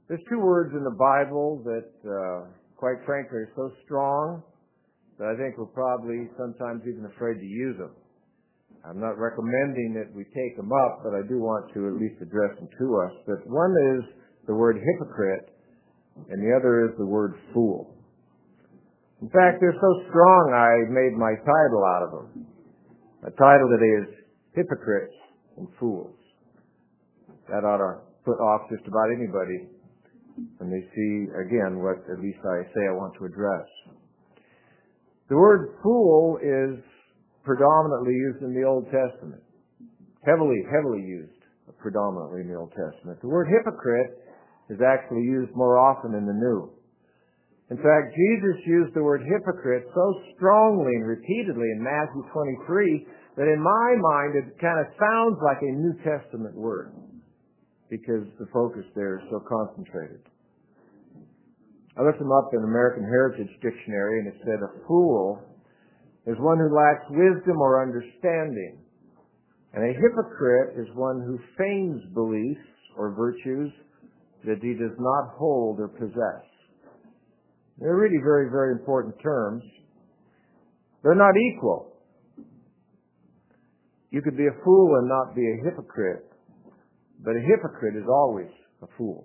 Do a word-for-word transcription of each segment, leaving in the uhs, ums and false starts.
There's two words in the Bible that, uh, quite frankly, are so strong that I think we're probably sometimes even afraid to use them. I'm not recommending that we take them up, but I do want to at least address them to us. But one is the word hypocrite, and the other is the word fool. In fact, they're so strong I made my title out of them. My title today is Hypocrites and Fools. That ought to put off just about anybody when they see, again, what at least I say I want to address. The word fool is predominantly used in the Old Testament. Heavily, heavily used predominantly in the Old Testament. The word hypocrite is actually used more often in the New. In fact, Jesus used the word hypocrite so strongly and repeatedly in Matthew twenty-three that in my mind it kind of sounds like a New Testament word because the focus there is so concentrated. I looked them up in American Heritage Dictionary, and it said a fool is one who lacks wisdom or understanding, and a hypocrite is one who feigns beliefs or virtues that he does not hold or possess. They're really very, very important terms. They're not equal. You could be a fool and not be a hypocrite, but a hypocrite is always a fool.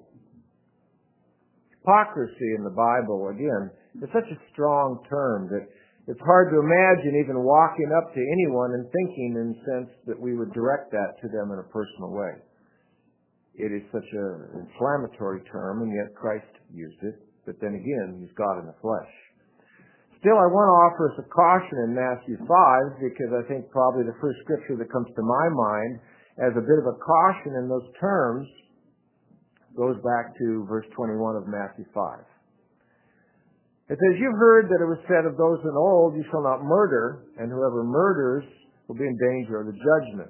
Hypocrisy in the Bible, again, is such a strong term that it's hard to imagine even walking up to anyone and thinking in the sense that we would direct that to them in a personal way. It is such an inflammatory term, and yet Christ used it. But then again, He's God in the flesh. Still, I want to offer us a caution in Matthew five, because I think probably the first scripture that comes to my mind as a bit of a caution in those terms goes back to verse twenty-one of Matthew five. It says, "You've heard that it was said of those in old, you shall not murder, and whoever murders will be in danger of the judgment.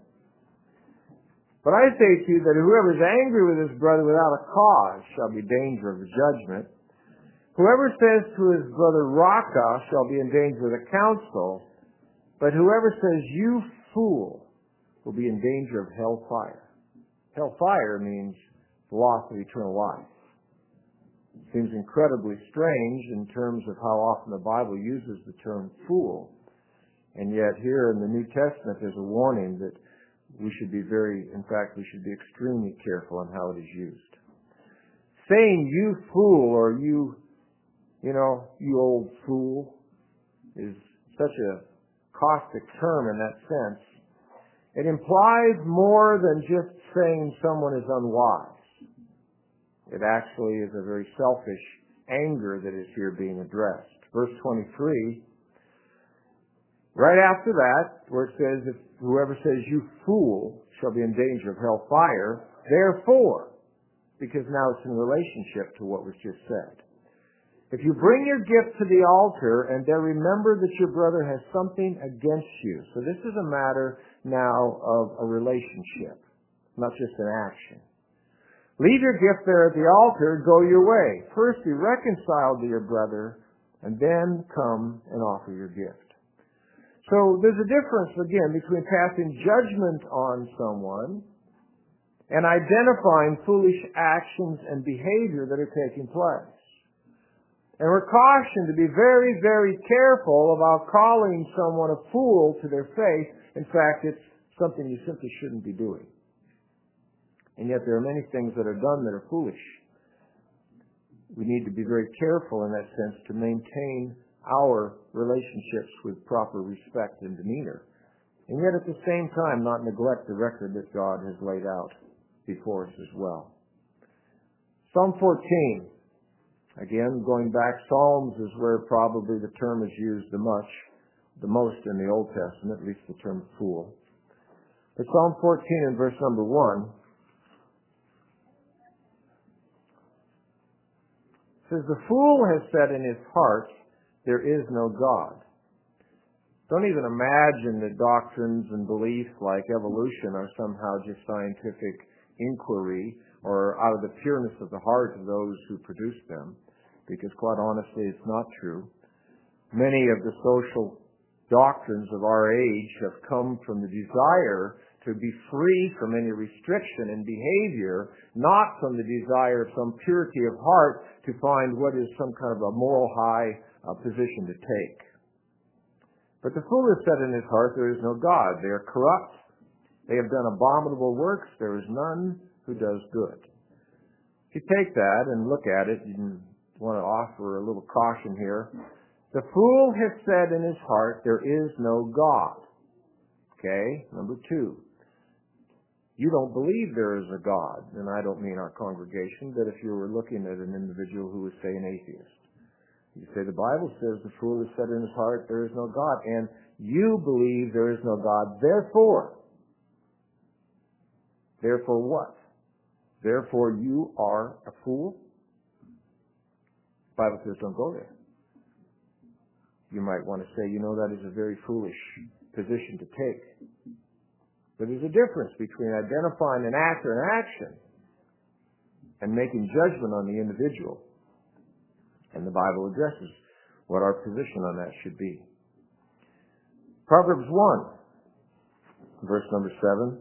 But I say to you that whoever is angry with his brother without a cause shall be in danger of the judgment. Whoever says to his brother, Raka, shall be in danger of the council, but whoever says, you fool, will be in danger of hellfire." Hellfire means the loss of eternal life. It seems incredibly strange in terms of how often the Bible uses the term fool. And yet here in the New Testament there's a warning that we should be very, in fact, we should be extremely careful on how it is used. Saying you fool or you, you know, you old fool is such a caustic term in that sense. It implies more than just saying someone is unwise. It actually is a very selfish anger that is here being addressed. Verse twenty-three, right after that, where it says, if whoever says you fool shall be in danger of hellfire, therefore, because now it's in relationship to what was just said. If you bring your gift to the altar and there remember that your brother has something against you. So this is a matter now of a relationship, not just an action. Leave your gift there at the altar, go your way. First be reconciled to your brother, and then come and offer your gift. So there's a difference, again, between passing judgment on someone and identifying foolish actions and behavior that are taking place. And we're cautioned to be very, very careful about calling someone a fool to their face. In fact, it's something you simply shouldn't be doing. And yet there are many things that are done that are foolish. We need to be very careful in that sense to maintain our relationships with proper respect and demeanor. And yet at the same time not neglect the record that God has laid out before us as well. Psalm fourteen. Again, going back, Psalms is where probably the term is used the much, the most in the Old Testament, at least the term fool. But Psalm fourteen and verse number one says, "The fool has said in his heart, there is no God." Don't even imagine that doctrines and beliefs like evolution are somehow just scientific inquiry or out of the pureness of the heart of those who produce them, because quite honestly it's not true. Many of the social doctrines of our age have come from the desire to to be free from any restriction in behavior, not from the desire of some purity of heart to find what is some kind of a moral high uh, position to take. But the fool has said in his heart, there is no God. They are corrupt. They have done abominable works. There is none who does good. If you take that and look at it, you want to offer a little caution here. The fool has said in his heart, there is no God. Okay, number two. You don't believe there is a God, and I don't mean our congregation, but if you were looking at an individual who was, say, an atheist. You say the Bible says the fool has said in his heart, there is no God, and you believe there is no God. Therefore, therefore what? Therefore you are a fool? The Bible says don't go there. You might want to say, you know, that is a very foolish position to take. But there's a difference between identifying an act or an action and making judgment on the individual. And the Bible addresses what our position on that should be. Proverbs one, verse number seven.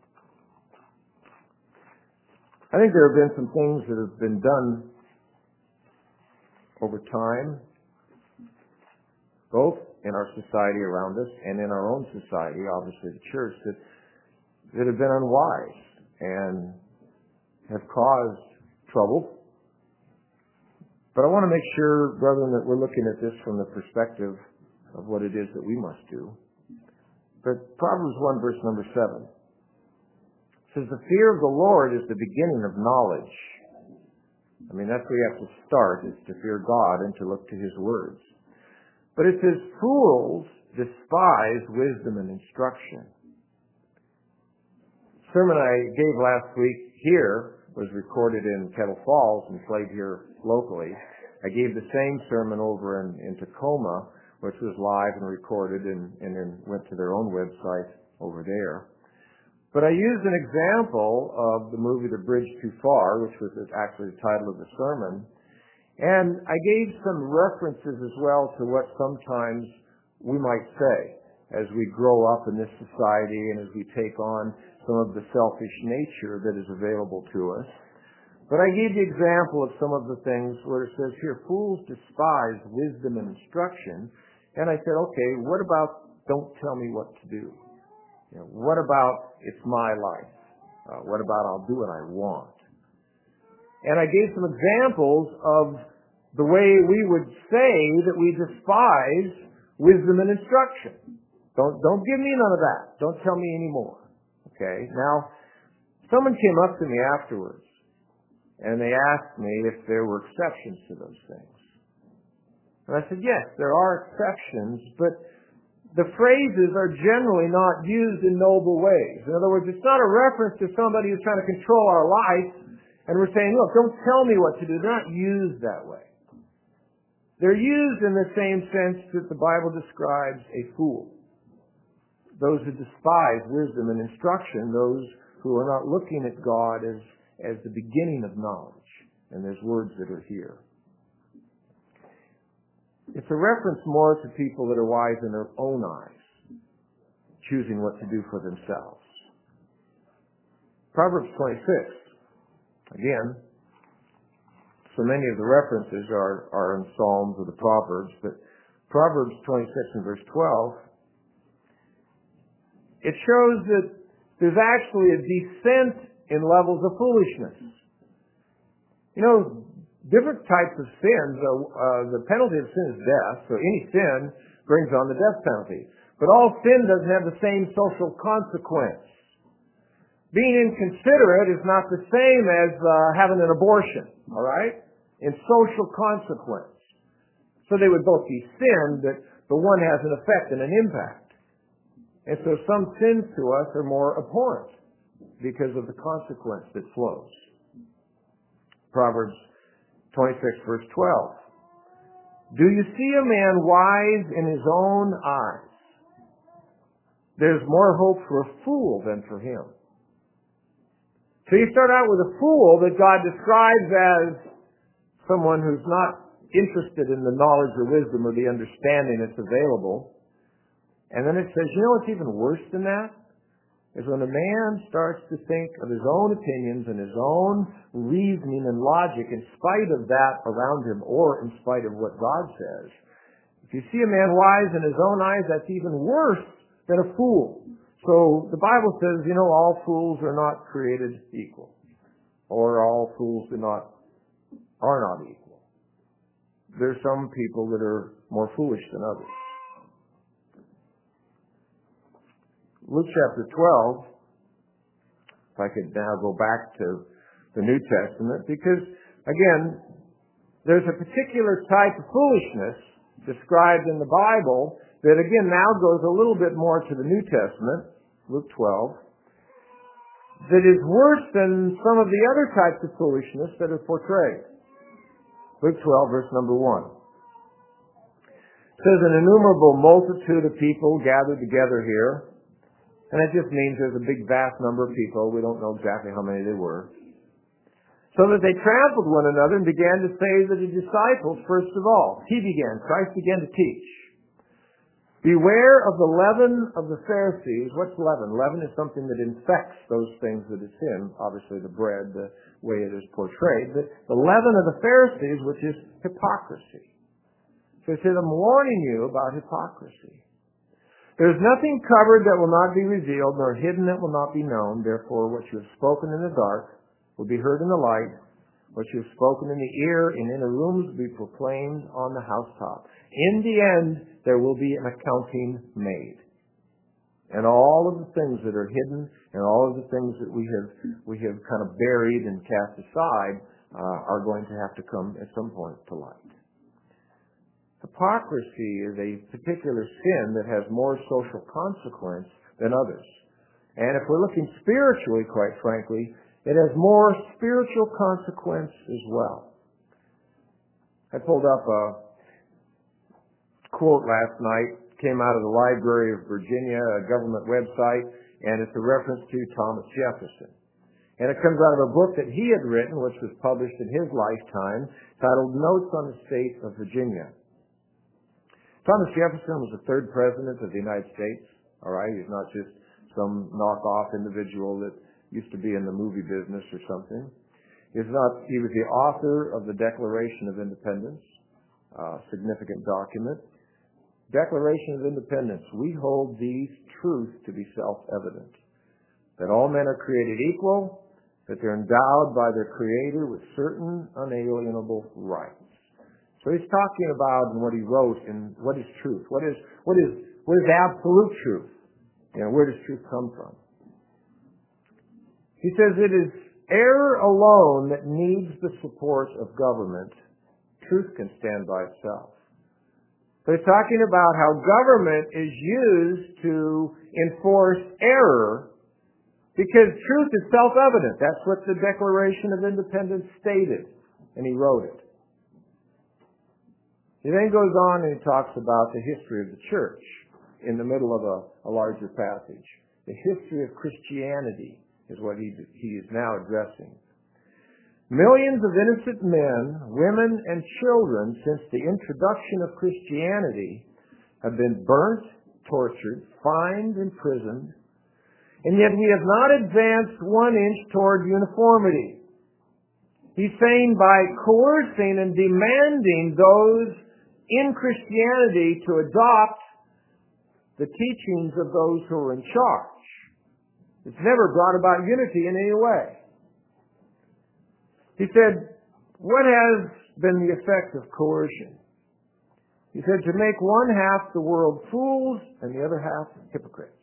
I think there have been some things that have been done over time, both in our society around us and in our own society, obviously the church, that, that have been unwise and have caused trouble. But I want to make sure, brethren, that we're looking at this from the perspective of what it is that we must do. But Proverbs one, verse number seven says, the fear of the Lord is the beginning of knowledge. I mean, that's where you have to start, is to fear God and to look to His words. But it says, fools despise wisdom and instruction. The sermon I gave last week here was recorded in Kettle Falls and played here locally. I gave the same sermon over in, in Tacoma, which was live and recorded and, and then went to their own website over there. But I used an example of the movie The Bridge Too Far, which was actually the title of the sermon. And I gave some references as well to what sometimes we might say as we grow up in this society and as we take on some of the selfish nature that is available to us. But I gave the example of some of the things where it says here, fools despise wisdom and instruction. And I said, okay, what about don't tell me what to do? You know, what about it's my life? Uh, what about I'll do what I want? And I gave some examples of the way we would say that we despise wisdom and instruction. Don't, don't give me none of that. Don't tell me any more. Okay? Now, someone came up to me afterwards, and they asked me if there were exceptions to those things. And I said, yes, there are exceptions, but the phrases are generally not used in noble ways. In other words, it's not a reference to somebody who's trying to control our life, and we're saying, look, don't tell me what to do. They're not used that way. They're used in the same sense that the Bible describes a fool. Those who despise wisdom and instruction, those who are not looking at God as, as the beginning of knowledge. And there's words that are here. It's a reference more to people that are wise in their own eyes, choosing what to do for themselves. Proverbs twenty-six, again, so many of the references are, are in Psalms or the Proverbs, but Proverbs twenty-six and verse twelve, it shows that there's actually a descent in levels of foolishness. You know, different types of sins, uh, uh, the penalty of sin is death, so any sin brings on the death penalty. But all sin doesn't have the same social consequence. Being inconsiderate is not the same as uh, having an abortion, all right, in social consequence. So they would both be sin, but, but one has an effect and an impact. And so some sins to us are more abhorrent because of the consequence that flows. Proverbs twenty-six, verse twelve. Do you see a man wise in his own eyes? There's more hope for a fool than for him. So you start out with a fool that God describes as someone who's not interested in the knowledge or wisdom or the understanding that's available. And then it says, you know what's even worse than that? is when a man starts to think of his own opinions and his own reasoning and logic in spite of that around him or in spite of what God says. If you see a man wise in his own eyes, that's even worse than a fool. So the Bible says, you know, all fools are not created equal, or all fools do not are not equal. There's some people that are more foolish than others. Luke chapter twelve, if I could now go back to the New Testament, because, again, there's a particular type of foolishness described in the Bible that, again, now goes a little bit more to the New Testament, Luke twelve, that is worse than some of the other types of foolishness that are portrayed. Luke twelve, verse number one. It says, an innumerable multitude of people gathered together here. And that just means there's a big, vast number of people. We don't know exactly how many they were. So that they trampled one another and began to say to the disciples, first of all, he began, Christ began to teach. Beware of the leaven of the Pharisees. What's leaven? Leaven is something that infects those things that is sin. Obviously the bread, the way it is portrayed. But the leaven of the Pharisees, which is hypocrisy. So he said, I'm warning you about hypocrisy. There is nothing covered that will not be revealed, nor hidden that will not be known. Therefore, what you have spoken in the dark will be heard in the light. What you have spoken in the ear in inner rooms will be proclaimed on the housetop. In the end, there will be an accounting made. And all of the things that are hidden and all of the things that we have we have kind of buried and cast aside uh, are going to have to come at some point to light. Hypocrisy is a particular sin that has more social consequence than others. And if we're looking spiritually, quite frankly, it has more spiritual consequence as well. I pulled up a quote last night, came out of the Library of Virginia, a government website, and it's a reference to Thomas Jefferson. And it comes out of a book that he had written, which was published in his lifetime, titled Notes on the State of Virginia. Thomas Jefferson was the third president of the United States. All right, he's not just some knockoff individual that used to be in the movie business or something. He's not. He was the author of the Declaration of Independence, a significant document. Declaration of Independence. We hold these truths to be self-evident: that all men are created equal, that they're endowed by their Creator with certain unalienable rights. So he's talking about in what he wrote and what is truth. What is what is what is absolute truth? You know, where does truth come from? He says it is error alone that needs the support of government. Truth can stand by itself. So he's talking about how government is used to enforce error because truth is self-evident. That's what the Declaration of Independence stated, and he wrote it. He then goes on and he talks about the history of the church in the middle of a, a larger passage. The history of Christianity is what he, he is now addressing. Millions of innocent men, women, and children since the introduction of Christianity have been burnt, tortured, fined, imprisoned, and yet we have not advanced one inch toward uniformity. He's saying by coercing and demanding those in Christianity to adopt the teachings of those who are in charge. It's never brought about unity in any way. He said, what has been the effect of coercion? He said, to make one half the world fools and the other half hypocrites.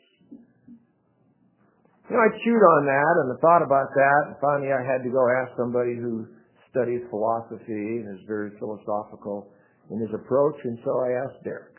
You know, I chewed on that and I thought about that, and finally I had to go ask somebody who studies philosophy and is very philosophical in his approach, and so I asked Derek.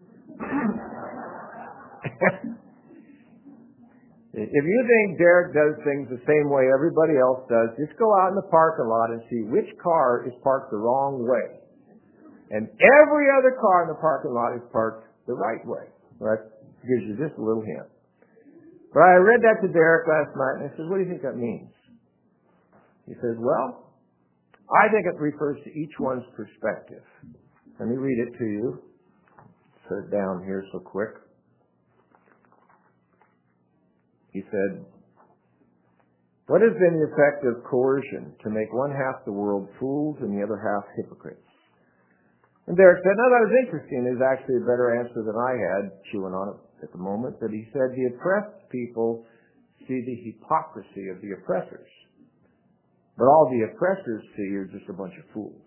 If you think Derek does things the same way everybody else does, just go out in the parking lot and see which car is parked the wrong way. And every other car in the parking lot is parked the right way. That gives you just a little hint. But I read that to Derek last night, and I said, what do you think that means? He says, well, I think it refers to each one's perspective. Let me read it to you. Set it down here so quick. He said, "What has been the effect of coercion to make one half the world fools and the other half hypocrites?" And Derek said, "No, that was interesting. It was actually a better answer than I had, chewing on it at the moment." But he said, "The oppressed people see the hypocrisy of the oppressors. But all the oppressors see are just a bunch of fools."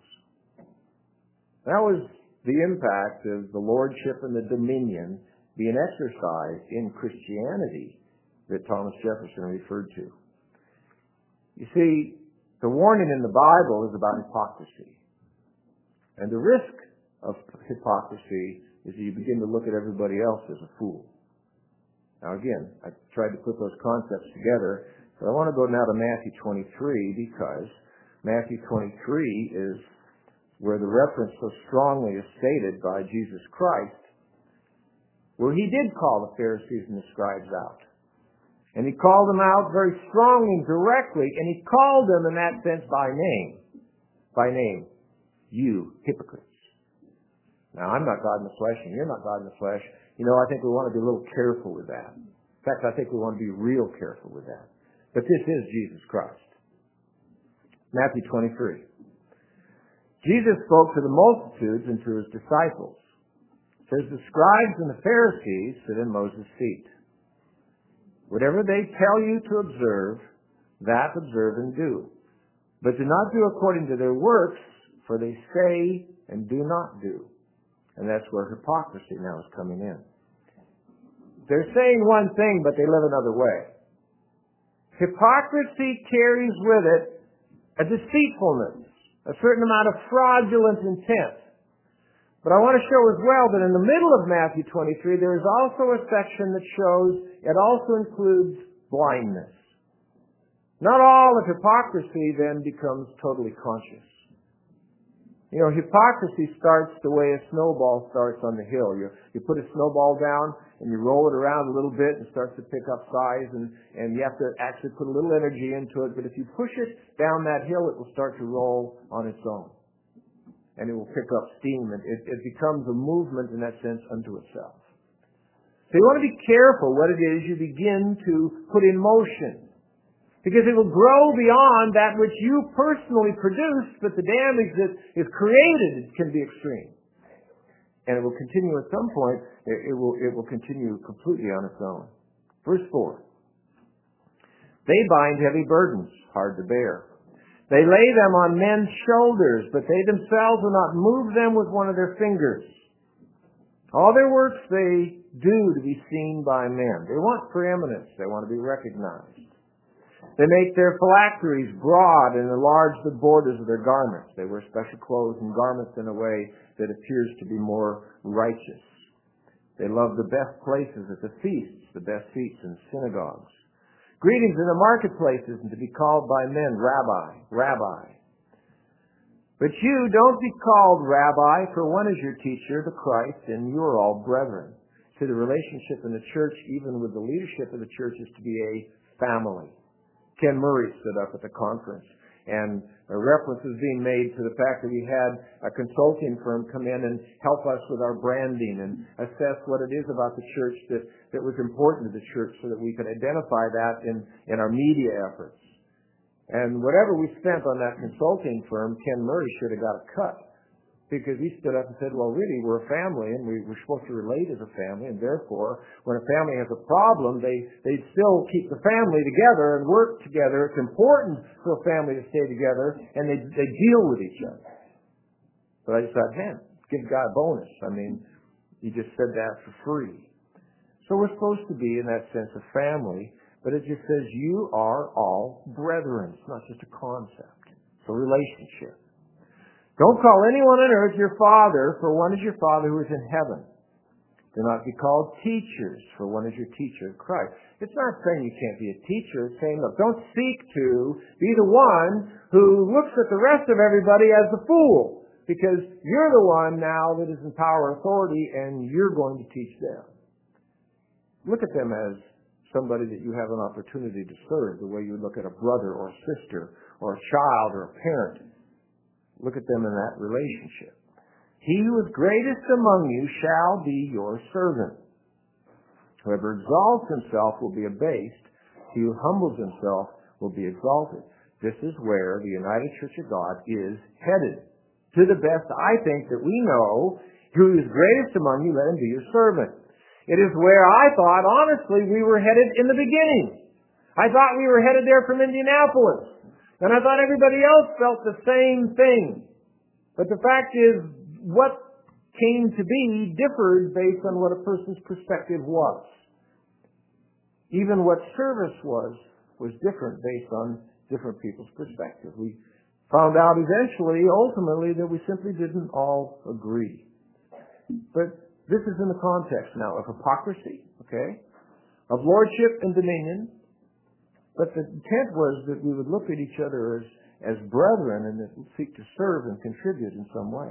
That was the impact of the lordship and the dominion being exercised in Christianity that Thomas Jefferson referred to. You see, the warning in the Bible is about hypocrisy. And the risk of hypocrisy is that you begin to look at everybody else as a fool. Now again, I tried to put those concepts together, but I want to go now to Matthew twenty-three, because Matthew twenty-three is where the reference so strongly is stated by Jesus Christ, where he did call the Pharisees and the scribes out. And he called them out very strongly and directly, and he called them in that sense by name. By name. You hypocrites. Now, I'm not God in the flesh, and you're not God in the flesh. You know, I think we want to be a little careful with that. In fact, I think we want to be real careful with that. But this is Jesus Christ. Matthew twenty-three. Jesus spoke to the multitudes and to his disciples. It says, "The scribes and the Pharisees sit in Moses' seat. Whatever they tell you to observe, that observe and do. But do not do according to their works, for they say and do not do." And that's where hypocrisy now is coming in. They're saying one thing, but they live another way. Hypocrisy carries with it a deceitfulness, a certain amount of fraudulent intent. But I want to show as well that in the middle of Matthew twenty-three, there is also a section that shows it also includes blindness. Not all of hypocrisy then becomes totally conscious. You know, hypocrisy starts the way a snowball starts on the hill. You, you put a snowball down and you roll it around a little bit and it starts to pick up size, and, and you have to actually put a little energy into it. But if you push it down that hill, it will start to roll on its own. And it will pick up steam, and it, it becomes a movement in that sense unto itself. So you want to be careful what it is you begin to put in motion, because it will grow beyond that which you personally produced, but the damage that is created can be extreme. And it will continue at some point, it, it will it will continue completely on its own. Verse four. "They bind heavy burdens, hard to bear. They lay them on men's shoulders, but they themselves will not move them with one of their fingers. All their works they do to be seen by men." They want preeminence. They want to be recognized. "They make their phylacteries broad and enlarge the borders of their garments." They wear special clothes and garments in a way that appears to be more righteous. "They love the best places at the feasts, the best seats in synagogues. Greetings in the marketplaces, and to be called by men, Rabbi, Rabbi. But you don't be called Rabbi, for one is your teacher, the Christ, and you are all brethren." So the relationship in the church, even with the leadership of the church, is to be a family. Ken Murray stood up at the conference, and a reference was being made to the fact that we had a consulting firm come in and help us with our branding and assess what it is about the church that, that was important to the church, so that we could identify that in, in our media efforts. And whatever we spent on that consulting firm, Ken Murray should have got a cut, because he stood up and said, well, really, we're a family, and we, we're supposed to relate as a family, and therefore, when a family has a problem, they, they still keep the family together and work together. It's important for a family to stay together, and they, they deal with each other. But I just thought, man, give God a bonus. I mean, he just said that for free. So we're supposed to be, in that sense, a family, but it just says you are all brethren. It's not just a concept. It's a relationship. "Don't call anyone on earth your father, for one is your Father who is in heaven. Do not be called teachers, for one is your teacher, Christ." It's not saying you can't be a teacher. It's saying, look, don't seek to be the one who looks at the rest of everybody as the fool, because you're the one now that is in power, authority, and you're going to teach them. Look at them as somebody that you have an opportunity to serve, the way you would look at a brother or a sister or a child or a parent. Look at them in that relationship. "He who is greatest among you shall be your servant. Whoever exalts himself will be abased, He who humbles himself will be exalted. This is where the United Church of God is headed. To the best, I think, that we know, who is greatest among you, let him be your servant. It is where I thought, honestly, we were headed in the beginning. I thought we were headed there from Indianapolis. And I thought everybody else felt the same thing. But the fact is, what came to be differed based on what a person's perspective was. Even what service was, was different based on different people's perspective. We found out eventually, ultimately, that we simply didn't all agree. But this is in the context now of hypocrisy, okay, of lordship and dominion. But the intent was that we would look at each other as, as brethren and that we seek to serve and contribute in some way.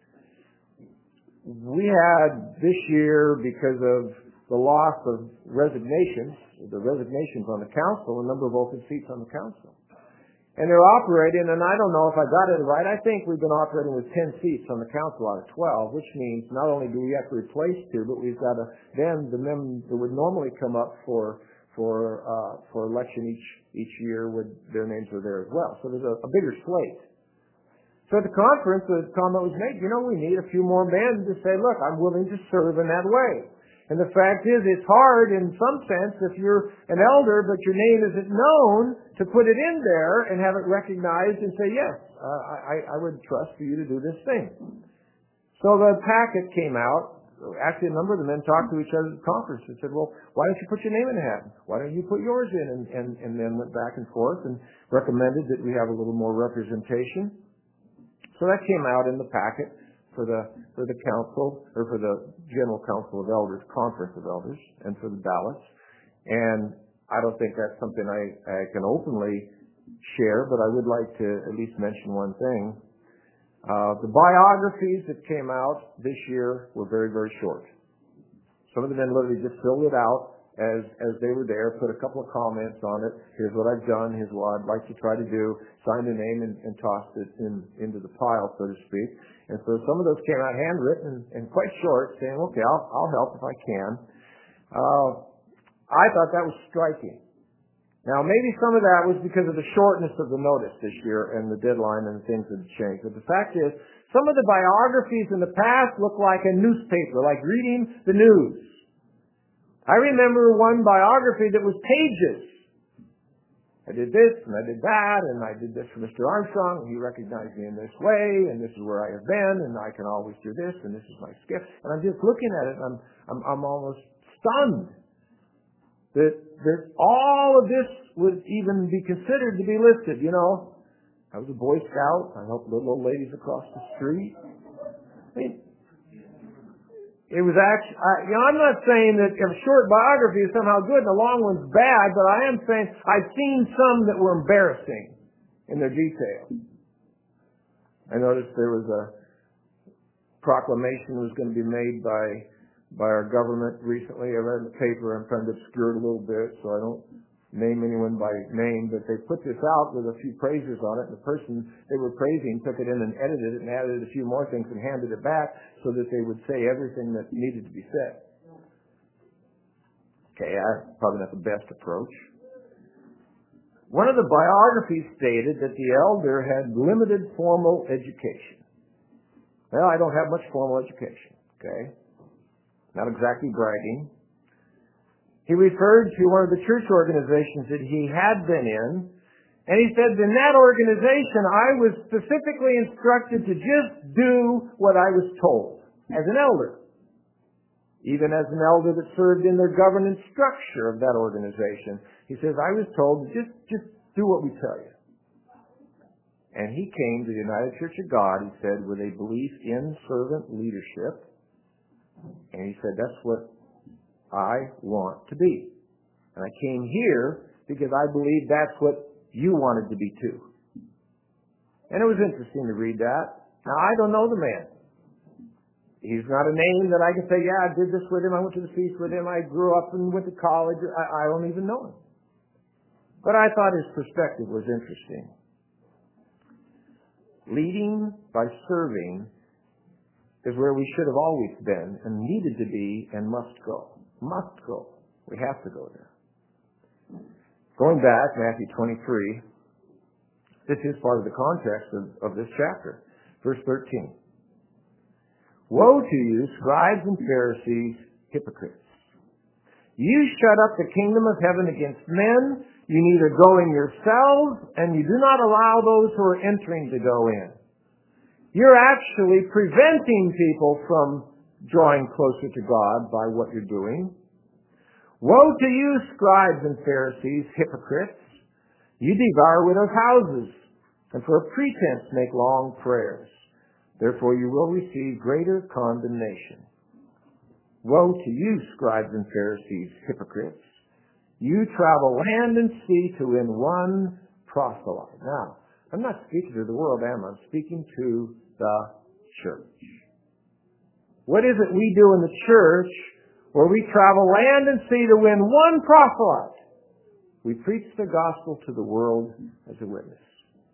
We had this year, because of the loss of resignations, the resignations on the council, a number of open seats on the council. And they're operating, and I don't know if I got it right, I think we've been operating with ten seats on the council out of twelve, which means not only do we have to replace two, but we've got to, then the men that would normally come up for for uh, for election each each year, would their names are there as well. So there's a, a bigger slate. So at the conference, the comment was made, you know, we need a few more men to say, look, I'm willing to serve in that way. And the fact is, it's hard in some sense if you're an elder, but your name isn't known, to put it in there and have it recognized and say, yes, uh, I, I would trust for you to do this thing. So the packet came out. Actually, a number of the men talked to each other at the conference and said, well, why don't you put your name in the hat? Why don't you put yours in? And, and, and then went back and forth and recommended that we have a little more representation. So that came out in the packet for the for the council, or for the General Council of Elders, Conference of Elders, and for the ballots. And I don't think that's something I, I can openly share, but I would like to at least mention one thing. Uh, the biographies that came out this year were very, very short. Some of the men literally just filled it out as as they were there, put a couple of comments on it. Here's what I've done. Here's what I'd like to try to do. Signed a name and, and tossed it in into the pile, so to speak. And so some of those came out handwritten and, and quite short, saying, "Okay, I'll I'll help if I can." Uh, I thought that was striking. Now, maybe some of that was because of the shortness of the notice this year and the deadline and things had changed. But the fact is, some of the biographies in the past look like a newspaper, like reading the news. I remember one biography that was pages. I did this, and I did that, and I did this for Mister Armstrong, and he recognized me in this way, and this is where I have been, and I can always do this, and this is my skill. And I'm just looking at it, and I'm, I'm, I'm almost stunned that, that all of this would even be considered to be listed. You know, I was a Boy Scout. I helped little old ladies across the street. I mean, it was actually, I, you know, I'm not saying that a short biography is somehow good and a long one's bad, but I am saying I've seen some that were embarrassing in their detail. I noticed there was a proclamation that was going to be made by by our government recently. I read in the paper. I'm trying to obscure it a little bit so I don't name anyone by name, but they put this out with a few praises on it, and the person they were praising took it in and edited it and added a few more things and handed it back so that they would say everything that needed to be said. Okay, that's probably not the best approach. One of the biographies stated that the elder had limited formal education. Well, I don't have much formal education, okay? Not exactly bragging. He referred to one of the church organizations that he had been in, and he said, in that organization, I was specifically instructed to just do what I was told as an elder. Even as an elder that served in the governance structure of that organization. He says, I was told to just, just do what we tell you. And he came to the United Church of God, he said, with a belief in servant leadership. And he said, that's what I want to be. And I came here because I believe that's what you wanted to be too. And it was interesting to read that. Now, I don't know the man. He's not a name that I can say, yeah, I did this with him, I went to the feast with him, I grew up and went to college. I, I don't even know him. But I thought his perspective was interesting. Leading by serving is where we should have always been and needed to be and must go. Must go. We have to go there. Going back, Matthew twenty-three, this is part of the context of, of this chapter. Verse thirteen. Woe to you, scribes and Pharisees, hypocrites! You shut up the kingdom of heaven against men. You neither go in yourselves, and you do not allow those who are entering to go in. You're actually preventing people from drawing closer to God by what you're doing. Woe to you, scribes and Pharisees, hypocrites! You devour widows' houses, and for a pretense make long prayers. Therefore you will receive greater condemnation. Woe to you, scribes and Pharisees, hypocrites! You travel land and sea to win one proselyte. Now, I'm not speaking to the world, am I? I'm speaking to the church. What is it we do in the church where we travel land and sea to win one proselyte? We preach the gospel to the world as a witness.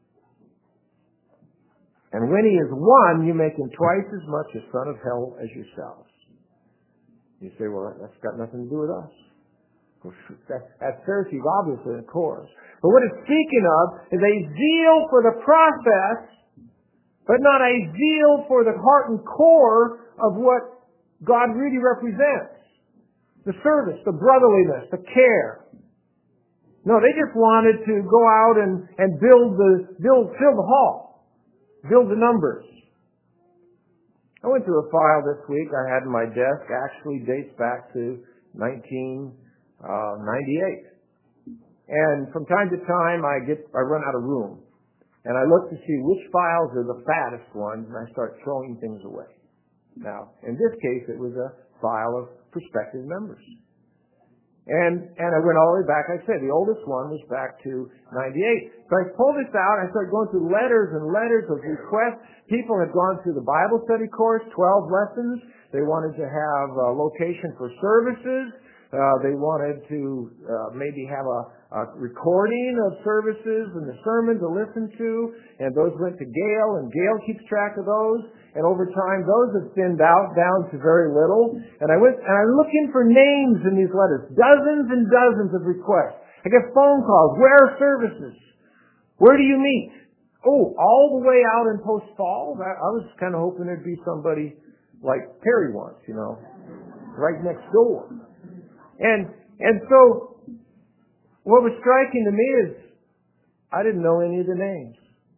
And when he is one, you make him twice as much a son of hell as yourselves. You say, well, that's got nothing to do with us. That's Pharisees, obviously, of course. But what it's speaking of is a zeal for the process, but not a zeal for the heart and core of what God really represents. The service, the brotherliness, the care. No, they just wanted to go out and, and build the, build, fill the hall. Build the numbers. I went through a file this week I had in my desk, actually dates back to nineteen ninety-eight. And from time to time I get, I run out of room. And I look to see which files are the fattest ones, and I start throwing things away. Now, in this case, it was a file of prospective members. And and I went all the way back. I said the oldest one was back to ninety-eight. So I pulled this out. I started going through letters and letters of requests. People had gone through the Bible study course, twelve lessons. They wanted to have a location for services. Uh, they wanted to uh, maybe have a, a recording of services and the sermon to listen to. And those went to Gail, and Gail keeps track of those. And over time, those have thinned out down to very little. And I went, and I'm looking for names in these letters. Dozens and dozens of requests. I get phone calls. Where are services? Where do you meet? Oh, all the way out in Post Falls? I, I was kind of hoping there'd be somebody like Perry once, you know, right next door. And, and so, what was striking to me is, I didn't know any of the names.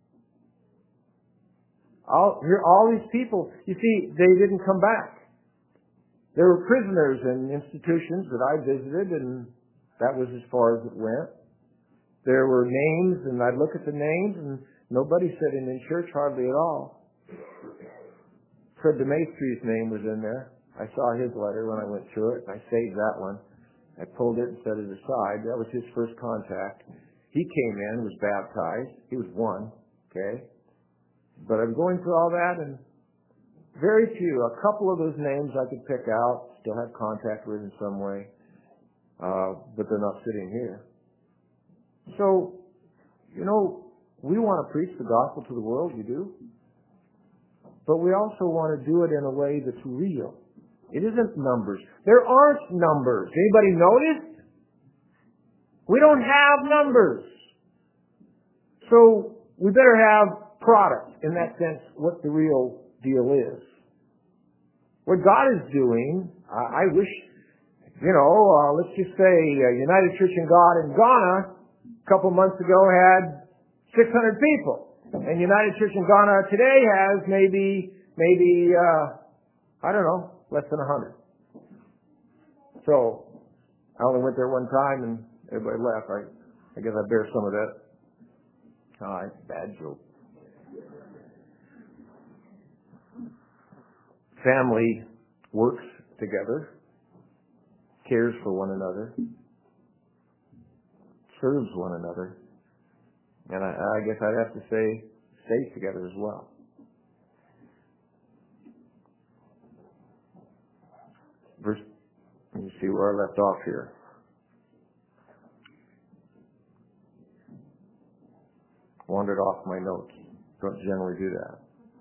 All, here, all these people, you see, they didn't come back. There were prisoners in institutions that I visited, and that was as far as it went. There were names, and I'd look at the names, and nobody sitting in church hardly at all. Fred DeMaestre's name was in there. I saw his letter when I went through it, and I saved that one. I pulled it and set it aside. That was his first contact. He came in, was baptized. He was one, okay? But I'm going through all that, and very few, a couple of those names I could pick out, still have contact with in some way, uh, but they're not sitting here. So, you know, we want to preach the gospel to the world, you do. But we also want to do it in a way that's real. It isn't numbers. There aren't numbers. Anybody notice? We don't have numbers. So we better have product, in that sense, what the real deal is. What God is doing, uh, I wish, you know, uh, let's just say uh, United Church in God in Ghana a couple months ago had six hundred people. And United Church in Ghana today has maybe, maybe, uh, I don't know, less than a hundred. So, I only went there one time and everybody left. I, I guess I bear some of that. Ah, it's a bad joke. Family works together, cares for one another, serves one another, and I, I guess I'd have to say stays together as well. Verse, let me see where I left off here. Wandered off my notes. Don't generally do that.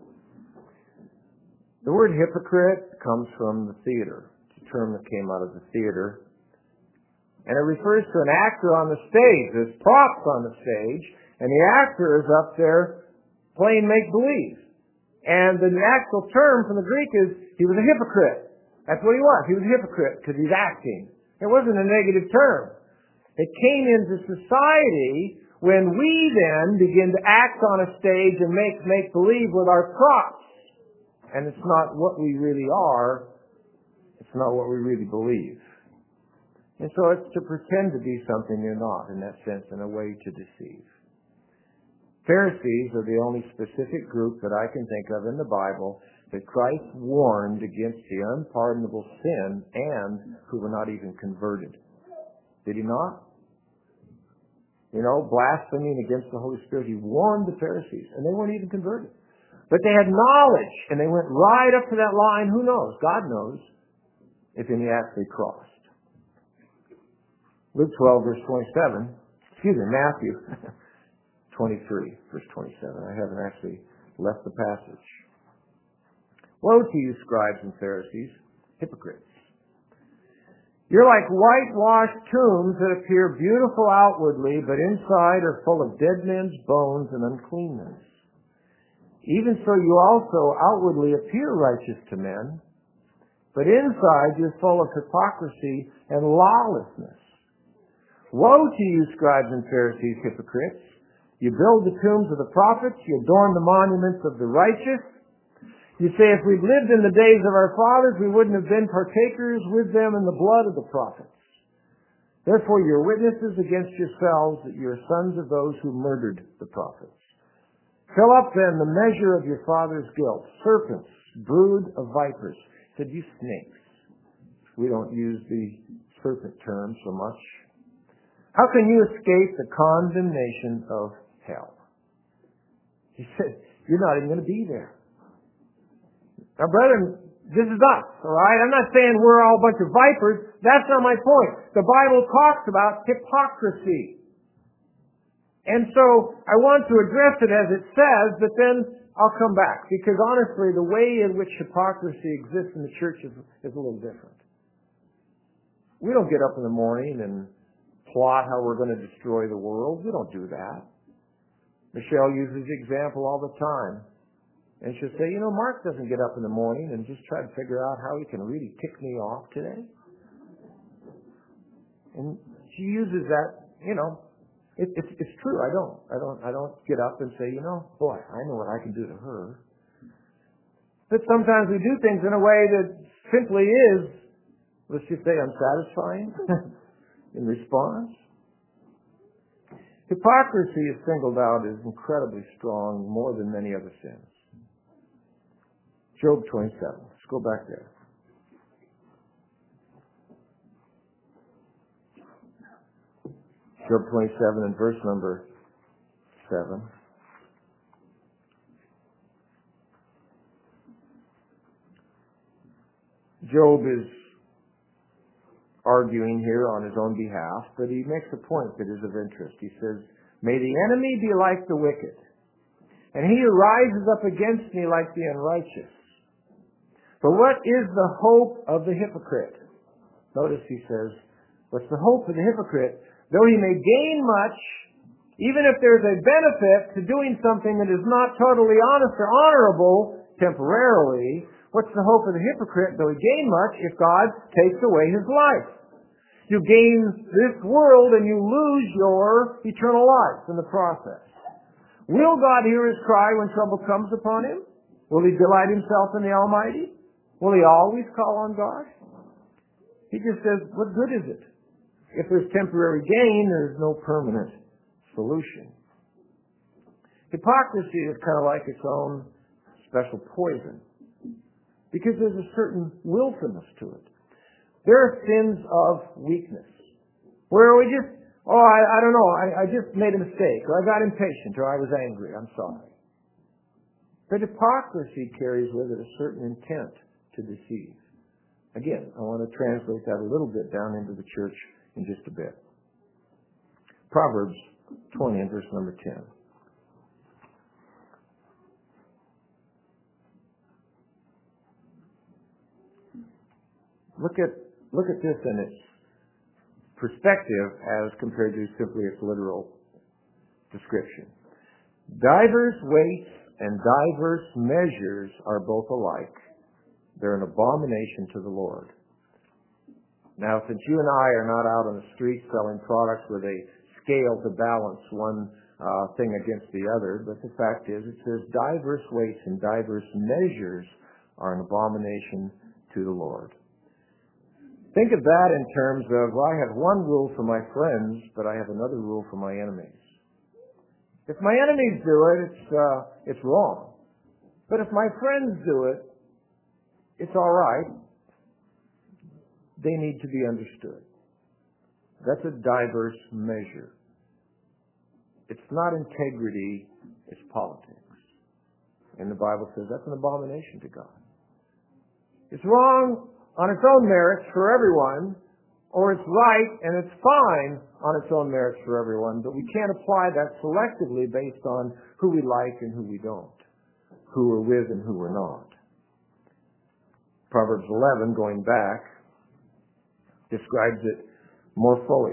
The word hypocrite comes from the theater. It's a term that came out of the theater. And it refers to an actor on the stage. There's props on the stage, and the actor is up there playing make-believe. And the actual term from the Greek is, he was a hypocrite. That's what he was. He was a hypocrite because he's acting. It wasn't a negative term. It came into society when we then begin to act on a stage and make make-believe with our props. And it's not what we really are. It's not what we really believe. And so it's to pretend to be something you're not, in that sense, in a way to deceive. Pharisees are the only specific group that I can think of in the Bible that Christ warned against the unpardonable sin and who were not even converted. Did he not? You know, blaspheming against the Holy Spirit. He warned the Pharisees, and they weren't even converted. But they had knowledge, and they went right up to that line. Who knows? God knows if any actually crossed. Luke twelve, verse twenty-seven. Excuse me, Matthew twenty-three, verse twenty-seven. I haven't actually left the passage. Woe to you, scribes and Pharisees, hypocrites! You're like whitewashed tombs that appear beautiful outwardly, but inside are full of dead men's bones and uncleanness. Even so you also outwardly appear righteous to men, but inside you're full of hypocrisy and lawlessness. Woe to you, scribes and Pharisees, hypocrites! You build the tombs of the prophets, you adorn the monuments of the righteous. You say, if we'd lived in the days of our fathers, we wouldn't have been partakers with them in the blood of the prophets. Therefore, you're witnesses against yourselves that you are sons of those who murdered the prophets. Fill up then the measure of your father's guilt. Serpents, brood of vipers. He said, you snakes. We don't use the serpent term so much. How can you escape the condemnation of hell? He said, you're not even going to be there. Now, brethren, this is us, all right? I'm not saying we're all a bunch of vipers. That's not my point. The Bible talks about hypocrisy. And so I want to address it as it says, but then I'll come back. Because honestly, the way in which hypocrisy exists in the church is, is a little different. We don't get up in the morning and plot how we're going to destroy the world. We don't do that. Michelle uses the example all the time. And she'll say, you know, Mark doesn't get up in the morning and just try to figure out how he can really tick me off today. And she uses that, you know, it, it's, it's true. I don't. I don't. I don't get up and say, you know, boy, I know what I can do to her. But sometimes we do things in a way that simply is, let's just say, unsatisfying in response. Hypocrisy is singled out as incredibly strong, more than many other sins. Job twenty-seven. Let's go back there. Job twenty-seven and verse number seven. Job is arguing here on his own behalf, but he makes a point that is of interest. He says, may the enemy be like the wicked, and he who rises up against me like the unrighteous. But what is the hope of the hypocrite? Notice he says, what's the hope of the hypocrite? Though he may gain much, even if there's a benefit to doing something that is not totally honest or honorable temporarily, what's the hope of the hypocrite? Though he gain much, if God takes away his life. You gain this world and you lose your eternal life in the process. Will God hear his cry when trouble comes upon him? Will he delight himself in the Almighty? Will he always call on God? He just says, what good is it? If there's temporary gain, there's no permanent solution. Hypocrisy is kind of like its own special poison, because there's a certain willfulness to it. There are sins of weakness, where we just, oh, I, I don't know, I, I just made a mistake, or I got impatient, or I was angry, I'm sorry. But hypocrisy carries with it a certain intent to deceive. Again, I want to translate that a little bit down into the church in just a bit. Proverbs twenty and verse number ten. Look at look at this in its perspective as compared to simply its literal description. Diverse weights and diverse measures are both alike. They're an abomination to the Lord. Now, since you and I are not out on the street selling products where they scale to balance one uh, thing against the other, but the fact is, it says diverse weights and diverse measures are an abomination to the Lord. Think of that in terms of, well, I have one rule for my friends, but I have another rule for my enemies. If my enemies do it, it's uh, it's wrong. But if my friends do it, it's all right. They need to be understood. That's a diverse measure. It's not integrity, it's politics. And the Bible says that's an abomination to God. It's wrong on its own merits for everyone, or it's right and it's fine on its own merits for everyone, but we can't apply that selectively based on who we like and who we don't, who we're with and who we're not. Proverbs eleven, going back, describes it more fully.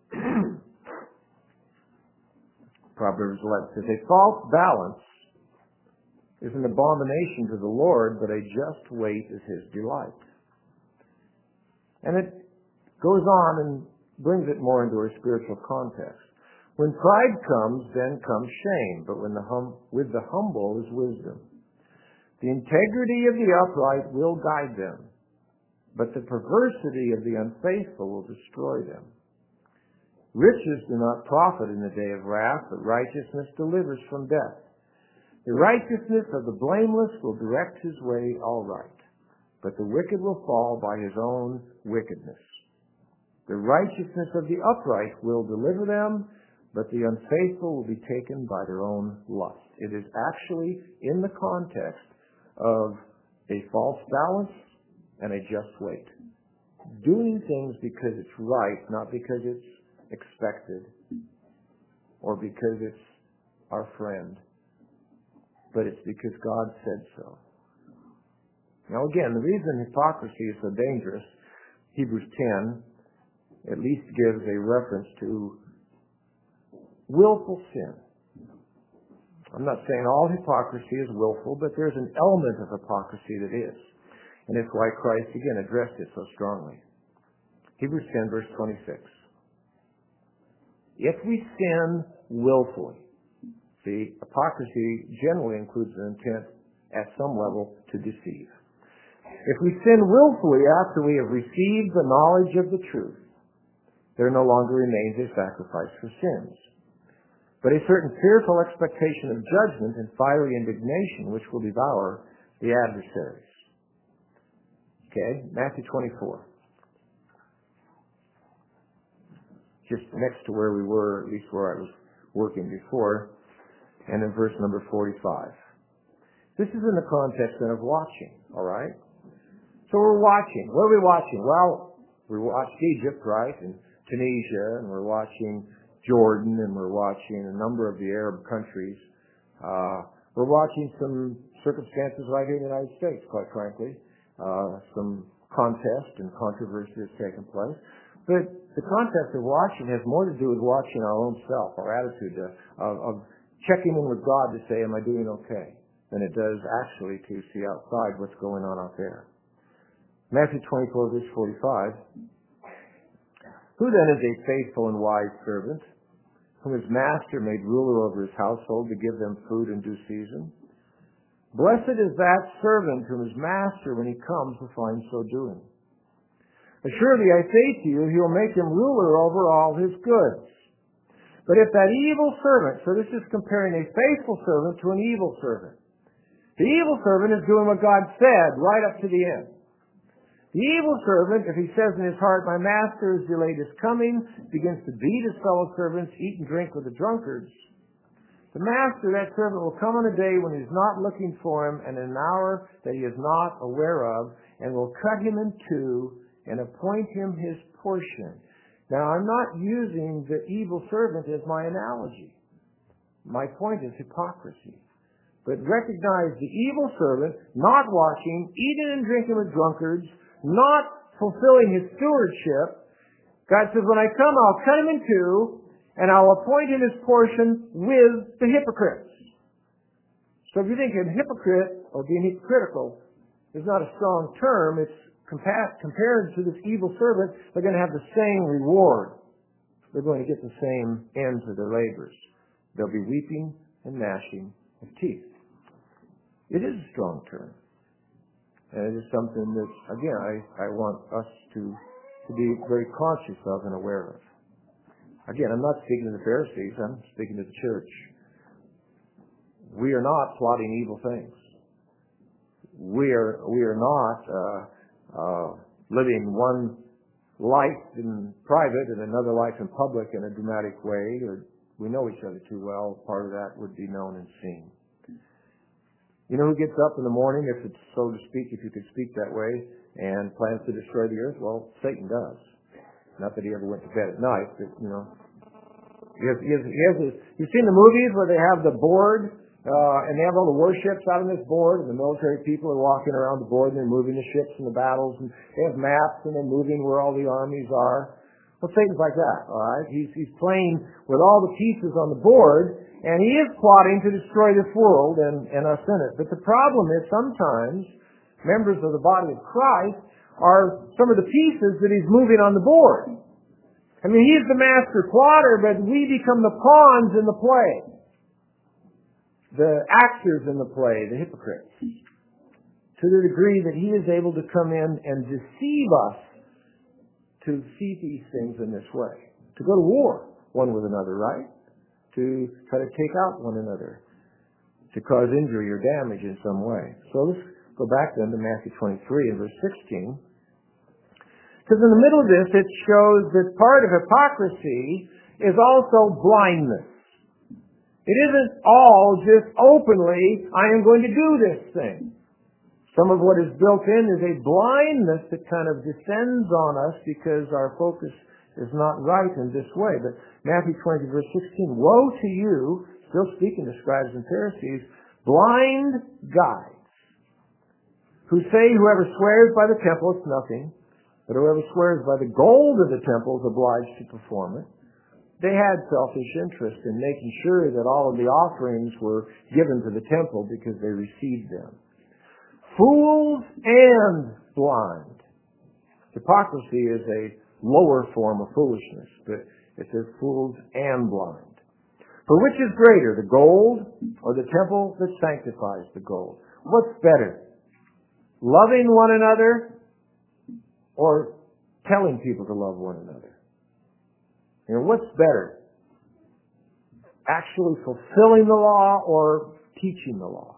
Proverbs eleven says, a false balance is an abomination to the Lord, but a just weight is his delight. And it goes on and brings it more into our spiritual context. When pride comes, then comes shame, but when the hum- with the humble is wisdom. The integrity of the upright will guide them, but the perversity of the unfaithful will destroy them. Riches do not profit in the day of wrath, but righteousness delivers from death. The righteousness of the blameless will direct his way all right, but the wicked will fall by his own wickedness. The righteousness of the upright will deliver them, but the unfaithful will be taken by their own lust. It is actually in the context of a false balance and a just weight. Doing things because it's right, not because it's expected or because it's our friend, but it's because God said so. Now again, the reason hypocrisy is so dangerous, Hebrews ten at least gives a reference to willful sin. I'm not saying all hypocrisy is willful, but there's an element of hypocrisy that is. And it's why Christ, again, addressed it so strongly. Hebrews ten, verse twenty-six. If we sin willfully, see, hypocrisy generally includes an intent at some level to deceive. If we sin willfully after we have received the knowledge of the truth, there no longer remains a sacrifice for sins, but a certain fearful expectation of judgment and fiery indignation which will devour the adversaries. Okay, Matthew twenty-four. Just next to where we were, at least where I was working before, and in verse number forty-five. This is in the context then of watching, all right? So we're watching. What are we watching? Well, we watched Egypt, right, and Tunisia, and we're watching Jordan, and we're watching a number of the Arab countries. Uh, we're watching some circumstances right here in the United States, quite frankly. Uh, some contest and controversy has taken place. But the concept of watching has more to do with watching our own self, our attitude to, of, of checking in with God to say, am I doing okay? Than it does actually to see outside what's going on out there. Matthew twenty-four, verse forty-five. Who then is a faithful and wise servant, whom his master made ruler over his household to give them food in due season? Blessed is that servant whom his master, when he comes, will find so doing. Assuredly, I say to you, he will make him ruler over all his goods. But if that evil servant, so this is comparing a faithful servant to an evil servant. The evil servant is doing what God said right up to the end. The evil servant, if he says in his heart, my master has delayed his coming, begins to beat his fellow servants, eat and drink with the drunkards. The master, that servant, will come on a day when he is not looking for him, and in an hour that he is not aware of, and will cut him in two and appoint him his portion. Now, I'm not using the evil servant as my analogy. My point is hypocrisy. But recognize the evil servant not watching, eating and drinking with drunkards, not fulfilling his stewardship, God says, when I come, I'll cut him in two, and I'll appoint him his portion with the hypocrites. So if you think a hypocrite or being hypocritical is not a strong term, it's compa- compared to this evil servant, they're going to have the same reward. They're going to get the same end to their labors. They'll be weeping and gnashing of teeth. It is a strong term. And it is something that, again, I, I want us to, to be very conscious of and aware of. Again, I'm not speaking to the Pharisees, I'm speaking to the church. We are not plotting evil things. We are, we are not uh, uh, living one life in private and another life in public in a dramatic way. Or we know each other too well. Part of that would be known and seen. You know who gets up in the morning, if it's so to speak, if you could speak that way, and plans to destroy the earth? Well, Satan does. Not that he ever went to bed at night, but, you know. He has, he has, he has his, you've seen the movies where they have the board, uh, and they have all the warships out on this board, and the military people are walking around the board, and they're moving the ships and the battles, and they have maps, and they're moving where all the armies are. Well, Satan's like that, all right? He's, he's playing with all the pieces on the board, and he is plotting to destroy this world and, and us in it. But the problem is sometimes members of the body of Christ are some of the pieces that he's moving on the board. I mean, he's the master plotter, but we become the pawns in the play. The actors in the play, the hypocrites. To the degree that he is able to come in and deceive us to see these things in this way. To go to war one with another, right? To try to take out one another. To cause injury or damage in some way. So let's go back then to Matthew twenty-three and verse sixteen. Because in the middle of this, it shows that part of hypocrisy is also blindness. It isn't all just openly, I am going to do this thing. Some of what is built in is a blindness that kind of descends on us because our focus is not right in this way. But Matthew twenty, verse sixteen, woe to you, still speaking to scribes and Pharisees, blind guides, who say whoever swears by the temple is nothing, but whoever swears by the gold of the temple is obliged to perform it. They had selfish interest in making sure that all of the offerings were given to the temple because they received them. Fools and blind. Hypocrisy is a lower form of foolishness, but it says fools and blind. For which is greater, the gold or the temple that sanctifies the gold? What's better? Loving one another or telling people to love one another? You know, what's better? Actually fulfilling the law or teaching the law?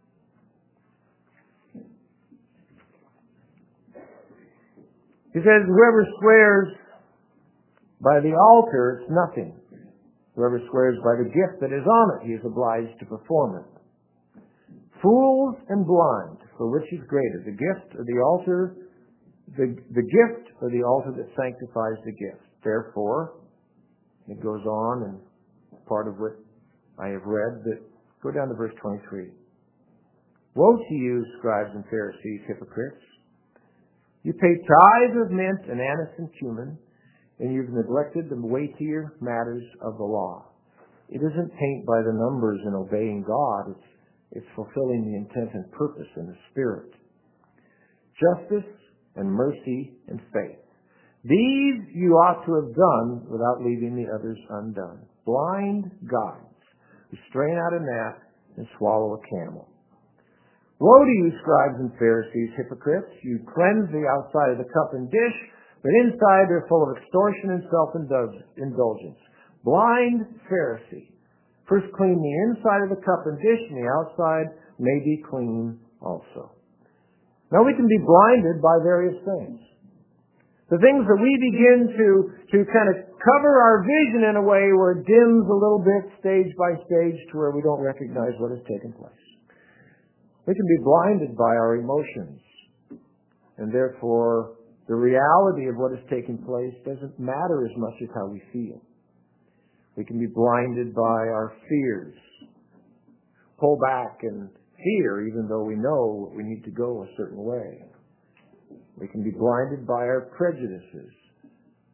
He says, whoever swears by the altar, it's nothing. Whoever swears by the gift that is on it, he is obliged to perform it. Fools and blind, for which is greater, the gift or the altar, the, the gift or the altar that sanctifies the gift. Therefore, it goes on, and part of what I have read, that go down to verse twenty-three. Woe to you, scribes and Pharisees, hypocrites! You pay tithes of mint and anise and cumin, and you've neglected the weightier matters of the law. It isn't paint by the numbers and obeying God. It's, it's fulfilling the intent and purpose in the Spirit. Justice and mercy and faith. These you ought to have done without leaving the others undone. Blind guides who strain out a gnat and swallow a camel. Woe to you, scribes and Pharisees, hypocrites! You cleanse the outside of the cup and dish, but inside they're full of extortion and self-indulgence. Blind Pharisee! First clean the inside of the cup and dish, and the outside may be clean also. Now we can be blinded by various things. The things that we begin to, to kind of cover our vision in a way where it dims a little bit stage by stage to where we don't recognize what has taken place. We can be blinded by our emotions. And therefore, the reality of what is taking place doesn't matter as much as how we feel. We can be blinded by our fears. Pull back and fear even though we know we need to go a certain way. We can be blinded by our prejudices.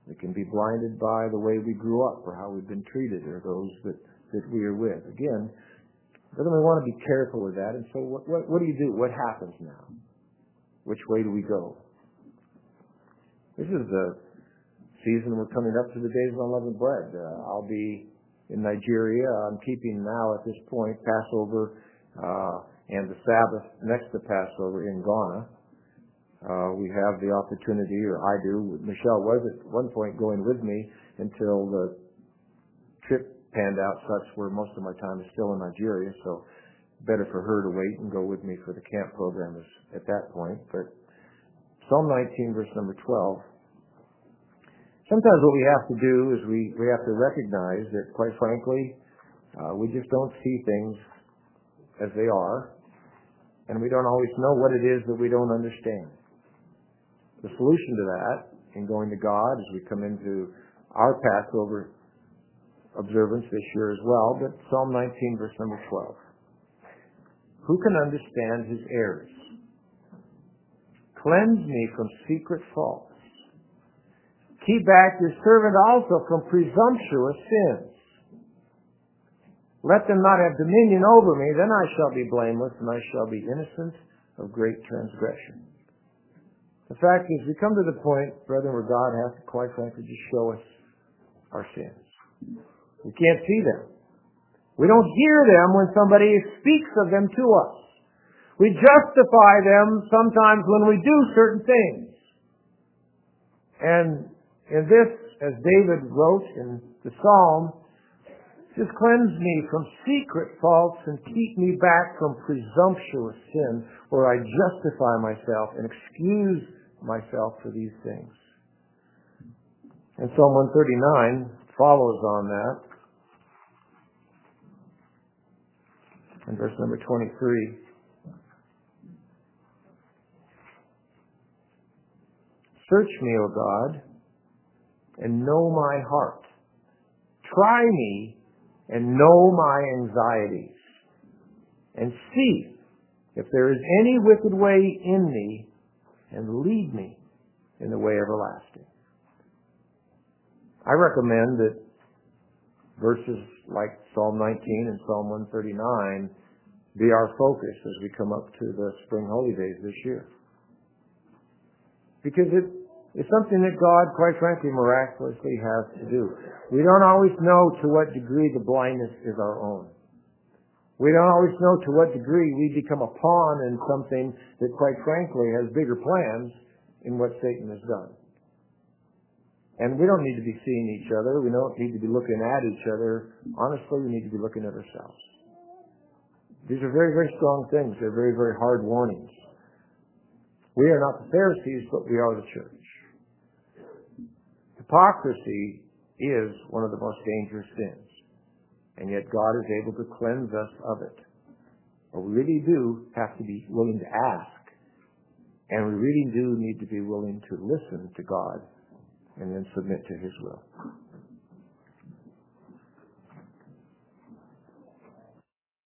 We can be blinded by the way we grew up or how we've been treated or those that, that we are with. Again, then we want to be careful with that. And so what, what, what do you do? What happens now? Which way do we go? This is the season we're coming up to the days of unleavened bread. Uh, I'll be in Nigeria. I'm keeping now at this point Passover uh, and the Sabbath next to Passover in Ghana. Uh, we have the opportunity, or I do. Michelle was at one point going with me until the trip panned out such where most of my time is still in Nigeria, so better for her to wait and go with me for the camp program at that point. But Psalm nineteen, verse number twelve. Sometimes what we have to do is we, we have to recognize that, quite frankly, uh, we just don't see things as they are, and we don't always know what it is that we don't understand. The solution to that, in going to God as we come into our Passover observance this year as well, but Psalm nineteen, verse number twelve. Who can understand his errors? Cleanse me from secret faults. Keep back your servant also from presumptuous sins. Let them not have dominion over me, then I shall be blameless, and I shall be innocent of great transgression. The fact is, we come to the point, brethren, where God has to, quite frankly, just show us our sins. We can't see them. We don't hear them when somebody speaks of them to us. We justify them sometimes when we do certain things. And in this, as David wrote in the Psalm, just cleanse me from secret faults and keep me back from presumptuous sin, where I justify myself and excuse myself for these things. And Psalm one thirty-nine follows on that. In verse number twenty-three. Search me, O God, and know my heart. Try me and know my anxieties. And see if there is any wicked way in me, and lead me in the way everlasting. I recommend that verses like Psalm nineteen and Psalm one thirty-nine be our focus as we come up to the spring holy days this year. Because it is something that God, quite frankly, miraculously has to do. We don't always know to what degree the blindness is our own. We don't always know to what degree we become a pawn in something that, quite frankly, has bigger plans in what Satan has done. And we don't need to be seeing each other. We don't need to be looking at each other. Honestly, we need to be looking at ourselves. These are very, very strong things. They're very, very hard warnings. We are not the Pharisees, but we are the church. Hypocrisy is one of the most dangerous sins. And yet God is able to cleanse us of it. But we really do have to be willing to ask. And we really do need to be willing to listen to God and then submit to His will.